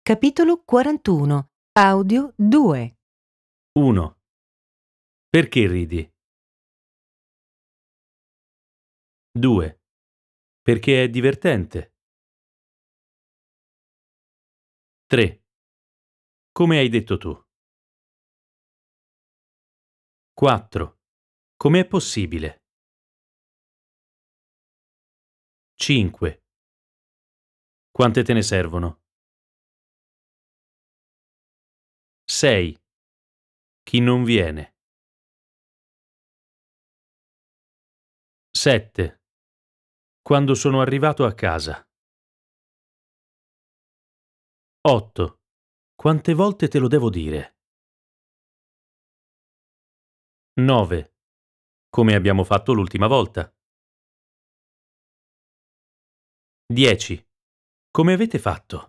Capitolo 41. Audio 2. 1. Perché ridi? 2. Perché è divertente. 3. Come hai detto tu. 4. Come è possibile? 5. Quante te ne servono? 6. Chi non viene? 7. Quando sono arrivato a casa. 8. Quante volte te lo devo dire? 9. Come abbiamo fatto l'ultima volta. 10. Come avete fatto?